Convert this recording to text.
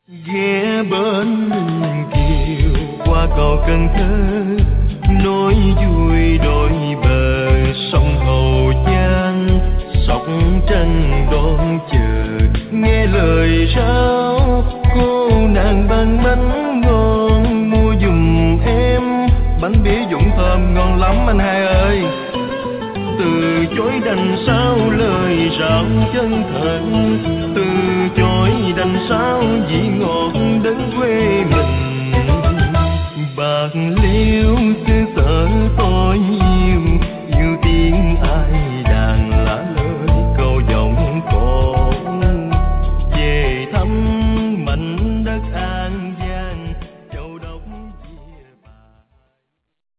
ghé bên kiều qua cầu Cần Thơ, nối vui đôi bờ sông Hậu Giang, sóc trăng đón chờ nghe lời rao cô nàng bán bánh ngon, mua giùm em bánh bía Dũng thơm ngon lắm anh hai ơi. Từ chối đành sao lời rạo chân thành, từ chối đành sao vị ngọt đến quê mình. Bạc Liêu